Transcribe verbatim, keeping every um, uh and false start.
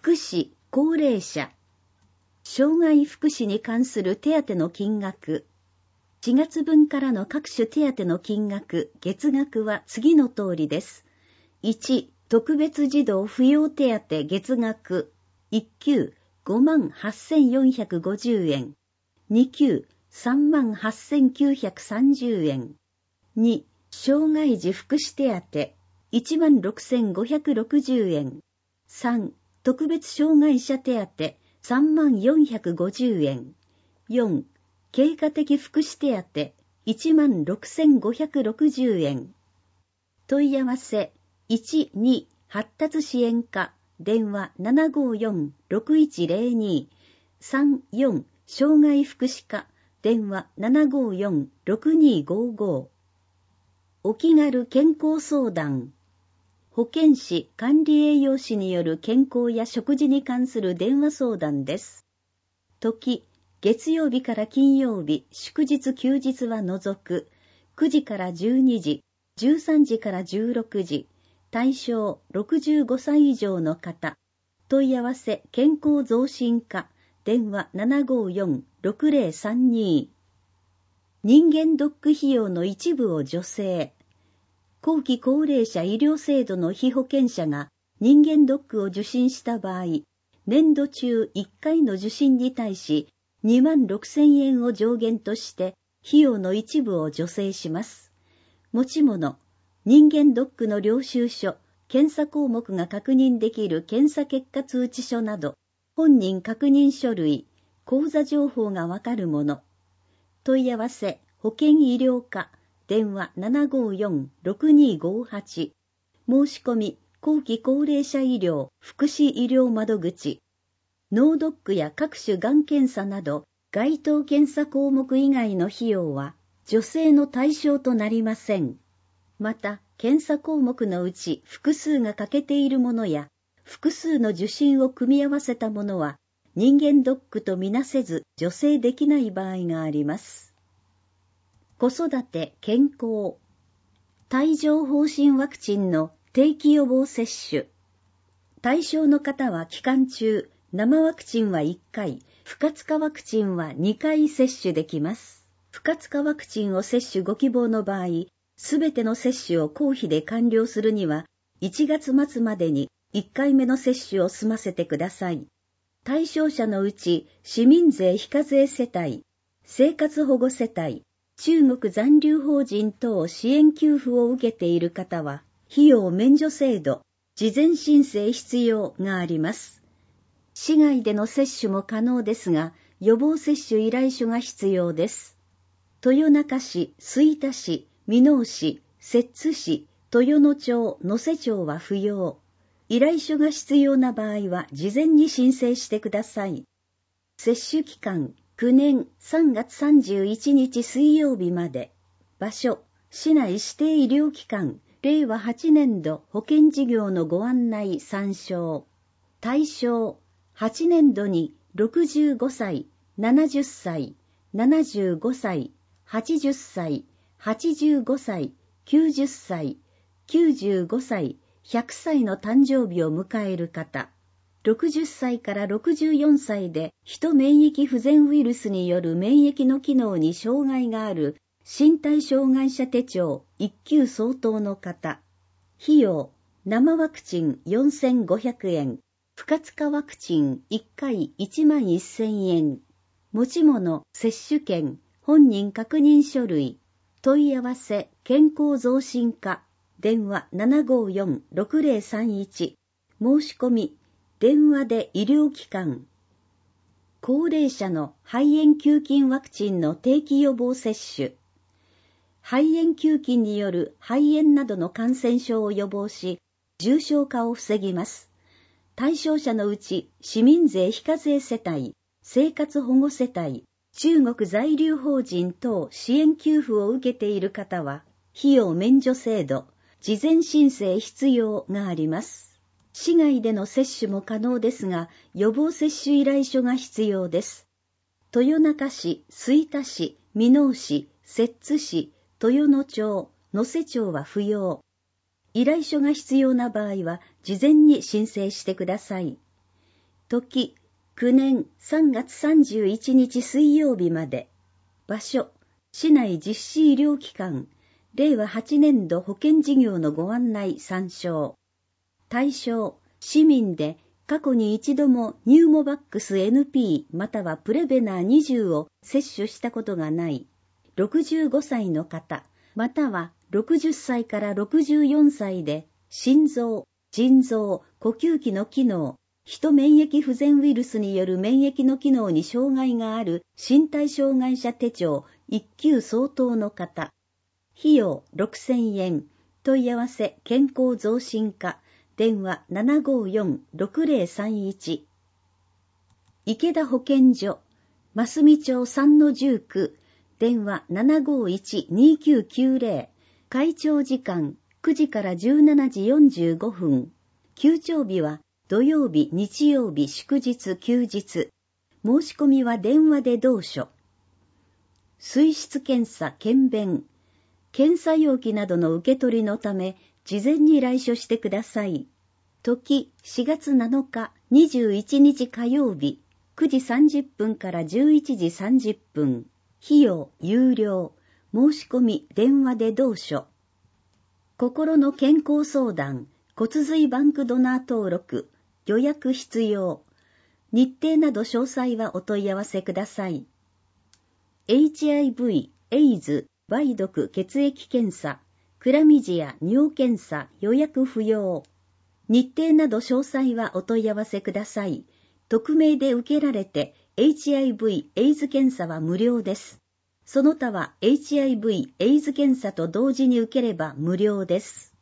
福祉、高齢者、障害福祉に関する手当の金額。しがつ分からの各種手当の金額、月額は次の通りです。いち、特別児童扶養手当月額、いっ級ごまんはっせんよんひゃくごじゅうえん、に級さんまんはっせんきゅうひゃくさんじゅうえん、に、障害児福祉手当いちまんろくせんごひゃくろくじゅうえん、さん、特別障害者手当さんまんよんひゃくごじゅうえん、よん、経過的福祉手当いちまんろくせんごひゃくろくじゅうえん。問い合わせいちに発達支援課電話 ななごよんろくいちゼロに さんよん障害福祉課電話 ななごよんろくにごご。お気軽健康相談、保健師管理栄養士による健康や食事に関する電話相談です。時、月曜日から金曜日、祝日休日は除く、くじからじゅうにじ、じゅうさんじからじゅうろくじ、対象ろくじゅうごさい以上の方、問い合わせ健康増進課、電話 ななごよんろくゼロさんに。人間ドック費用の一部を助成。後期高齢者医療制度の被保険者が人間ドックを受診した場合、年度中いっかいの受診に対しにまんろくせんえんを上限として費用の一部を助成します。持ち物、人間ドックの領収書、検査項目が確認できる検査結果通知書など、本人確認書類、口座情報がわかるもの。問い合わせ、保健医療課、電話 ななごよんろくにごはち。申し込み、後期高齢者医療福祉医療窓口。脳ドックや各種がん検査など、該当検査項目以外の費用は、助成の対象となりません。また、検査項目のうち複数が欠けているものや、複数の受診を組み合わせたものは、人間ドックとみなせず助成できない場合があります。子育て・健康、帯状疱疹ワクチンの定期予防接種。対象の方は期間中、生ワクチンはいっかい、不活化ワクチンはにかい接種できます。不活化ワクチンを接種ご希望の場合、すべての接種を公費で完了するには、いちがつ末までにいっかいめの接種を済ませてください。対象者のうち、市民税非課税世帯、生活保護世帯、中国残留邦人等支援給付を受けている方は、費用免除制度、事前申請必要があります。市外での接種も可能ですが、予防接種依頼書が必要です。豊中市、吹田市、箕面市、摂津市、豊野町、能勢町は不要。依頼書が必要な場合は事前に申請してください。接種期間、きゅうねんさんがつさんじゅういちにち水曜日まで。場所、市内指定医療機関、れいわはちねんど保険事業のご案内参照。対象、はちねんどにろくじゅうごさい、ななじゅっさい、ななじゅうごさい、はちじゅっさい、はちじゅうごさい、きゅうじゅっさい、きゅうじゅうごさい、ひゃくさいの誕生日を迎える方。ろくじゅっさいからろくじゅうよんさいで、ヒト免疫不全ウイルスによる免疫の機能に障害がある身体障害者手帳いっきゅう相当の方。費用、生ワクチンよんせんごひゃくえん、不活化ワクチンいっかいいちまんせんえん。持ち物、接種券、本人確認書類。問い合わせ、健康増進課。電話 ななごよんろくゼロさんいち。申し込み、電話で医療機関。高齢者の肺炎球菌ワクチンの定期予防接種。肺炎球菌による肺炎などの感染症を予防し、重症化を防ぎます。対象者のうち、市民税非課税世帯、生活保護世帯、中国在留邦人等支援給付を受けている方は、費用免除制度、事前申請必要があります。市外での接種も可能ですが、予防接種依頼書が必要です。豊中市、吹田市、箕面市、摂津市、豊野町、能勢町は不要。依頼書が必要な場合は、事前に申請してください。 時、きゅうねんさんがつさんじゅういちにち水曜日まで。場所、市内実施医療機関、れいわはちねんど保険事業のご案内参照。対象、市民で過去に一度もニューモバックス エヌピー またはプレベナーにじゅうを接種したことがない、ろくじゅうごさいの方、またはろくじゅっさいからろくじゅうよんさいで心臓、腎臓、呼吸器の機能、ヒト免疫不全ウイルスによる免疫の機能に障害がある身体障害者手帳いっきゅう相当の方。費用ろくせんえん。問い合わせ健康増進課。電話 ななごよんろくぜろさんいち。池田保健所。増見町さんのじゅうきゅう。電話 ななごいちにきゅうきゅうぜろ。開庁時間くじからじゅうしちじよんじゅうごふん。休庁日は土曜日、日曜日、祝日、休日。申し込みは電話で同所。水質検査、検便。検査容器などの受け取りのため、事前に来所してください。時、しがつなのか、にじゅういちにち火曜日、くじさんじゅっぷんからじゅういちじさんじゅっぷん。費用、有料。申し込み、電話で同所。心の健康相談、骨髄バンクドナー登録、予約必要。日程など詳細はお問い合わせください。エイチアイブイ、エイズ、梅毒血液検査、クラミジア尿検査予約不要。日程など詳細はお問い合わせください。匿名で受けられて エイチアイブイ、エイズ検査は無料です。その他は エイチアイブイ、エイズ検査と同時に受ければ無料です。